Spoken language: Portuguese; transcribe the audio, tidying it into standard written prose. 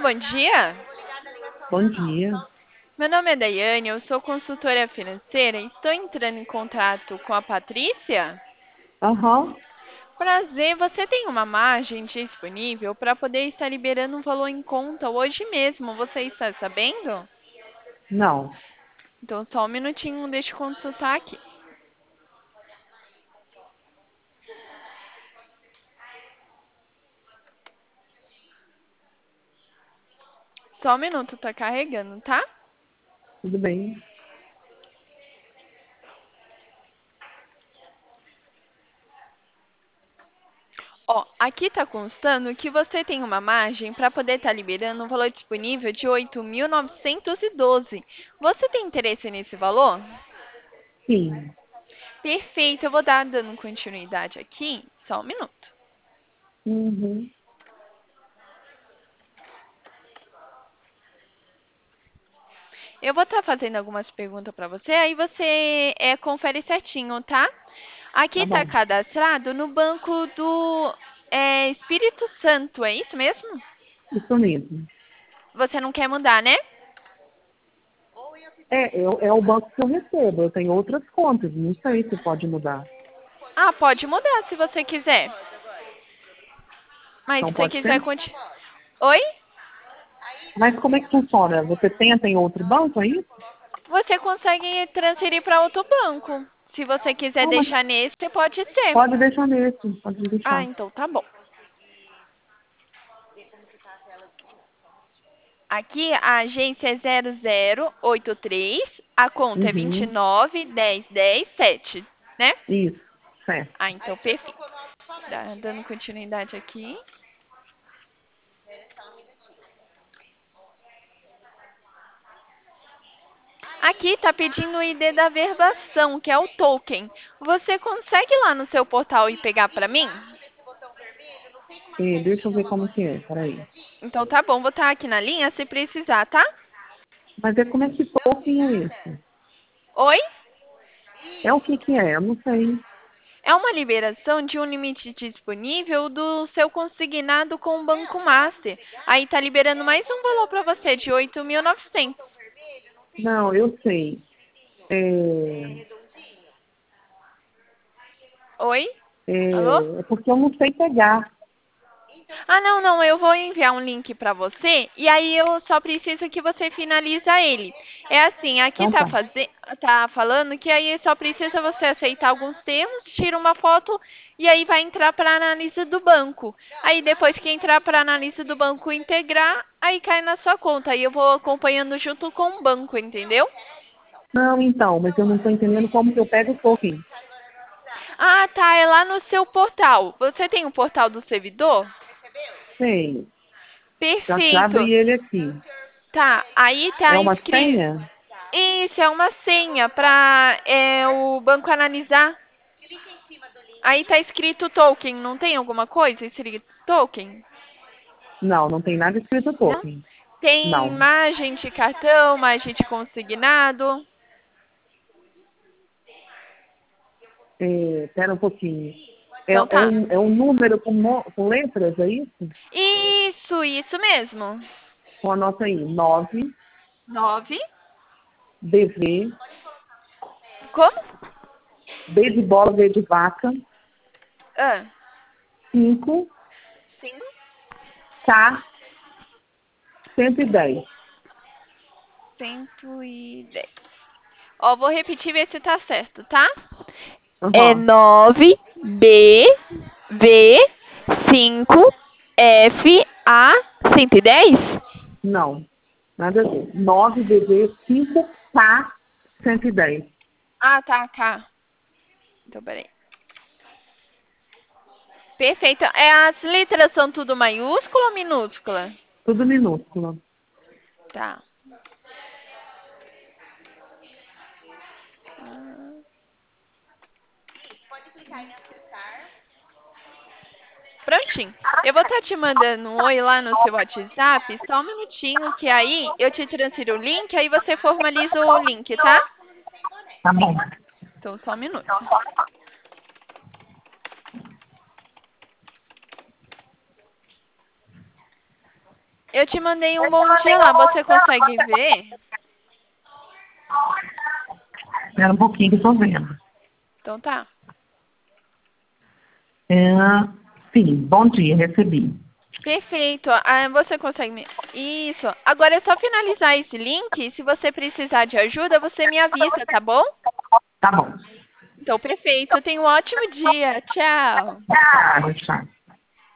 bom dia. Bom dia. Meu nome é Daiane, eu sou consultora financeira e estou entrando em contato com a Patrícia. Aham. Prazer, você tem uma margem disponível para poder estar liberando um valor em conta hoje mesmo, você está sabendo? Não. Então só um minutinho, deixa eu consultar aqui. Só um minuto, tá carregando, tá? Tudo bem. Ó, aqui está constando que você tem uma margem para poder estar liberando um valor disponível de 8.912. Você tem interesse nesse valor? Sim. Perfeito, eu vou dar dando continuidade aqui, só um minuto. Uhum. Eu vou estar fazendo algumas perguntas para você, aí você confere certinho, tá? Aqui Tá está bom. cadastrado no banco do Espírito Santo, é isso mesmo? Isso mesmo. Você não quer mudar, né? É o banco que eu recebo. Eu tenho outras contas. Não sei se pode mudar. Ah, pode mudar se você quiser. Mas Então se você pode quiser ser? continuar. Oi? Mas como é que funciona? Você tenta em outro banco, é isso? Você consegue transferir para outro banco. Se você quiser Não, mas deixar nesse, pode ser. pode deixar nesse. Pode Ah, deixar. então tá bom. Aqui a agência é 0083, a conta é Uhum. 29.10.10.7, né? Isso. Certo. Ah, então perfeito. Dando continuidade aqui. Aqui tá pedindo o ID da verbação, que é o token. Você consegue ir lá no seu portal e pegar para mim? Deixa eu ver como que é. Peraí. Então tá bom, vou estar aqui na linha se precisar, tá? Mas como é que token é esse? Oi? É o que é? Eu não sei. É uma liberação de um limite disponível do seu consignado com o Banco Master. Aí tá liberando mais um valor para você de 8.900. Não, eu sei. É, Oi? Alô? é porque eu não sei pegar. Ah, não, não, eu vou enviar um link para você e aí eu só preciso que você finaliza ele. É assim, aqui Então tá. tá falando que aí só precisa você aceitar alguns termos, tira uma foto e aí vai entrar para análise do banco. Aí depois que entrar para análise do banco integrar, aí cai na sua conta. Aí eu vou acompanhando junto com o banco, entendeu? Não, então, mas eu não estou entendendo como que eu pego o token. Ah, tá, é lá no seu portal. Você tem o portal do servidor? Sei. Já Perfeito. abri ele aqui. Tá, aí É tá uma escrito. senha? Isso, é uma senha para o banco analisar. Aí tá escrito token, não tem alguma coisa escrito token? Não, não tem nada escrito Não? token. Tem Não. imagem de cartão, imagem de consignado. Espera um pouquinho. Então tá. É um número com letras, é isso? Isso mesmo. Então anota aí. 9, 9. BV, Como? B de bola, V de vaca, Ah, 5, 5. K, 110. 110. Ó, vou repetir ver se tá certo, tá? É Aham. 9 B V 5 F A 110. Não. Nada a ver. 9, BV, 5, K, 110. Ah, tá, cá. Então, peraí. Perfeito. As letras são tudo maiúscula ou minúscula? Tudo minúsculo. Tá. Ah, prontinho. Eu vou estar te mandando um oi lá no seu WhatsApp, só um minutinho, que aí eu te transfiro o link, aí você formaliza o link, tá? Tá bom. Então, só um minuto. Eu te mandei um bom dia lá, você consegue ver? Espera um pouquinho que eu tô vendo. Então tá. Sim, bom dia, recebi. Perfeito. Ah, você consegue me... Isso. Agora é só finalizar esse link. Se você precisar de ajuda, você me avisa, tá bom? Tá bom. Então, perfeito. Tenha um ótimo dia. Tchau. Tchau, tchau.